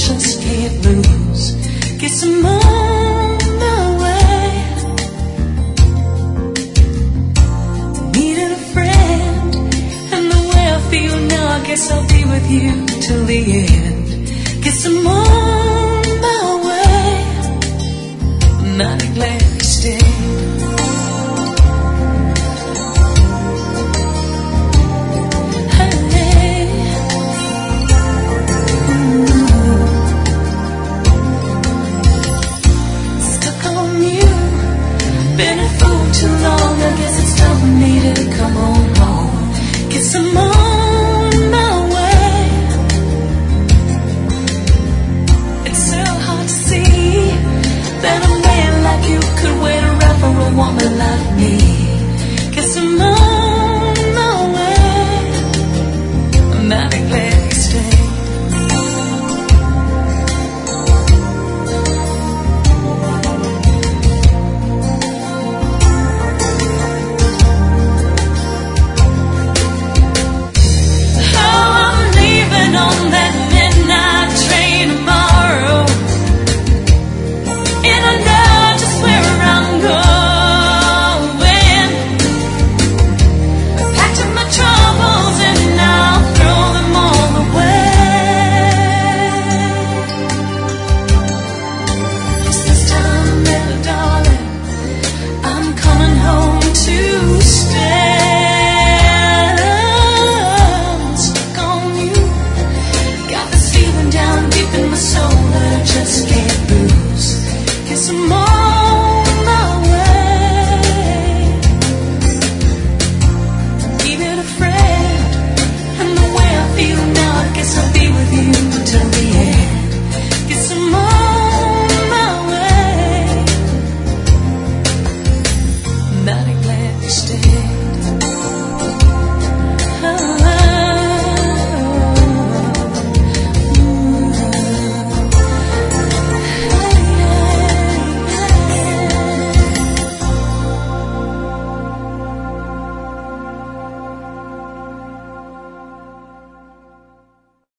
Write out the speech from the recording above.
just can't lose. Guess I'm on my way. Needed a friend, and the way I feel now, I guess I'll be with you till the end. Guess I'm on my way. I'm not glad you stayed.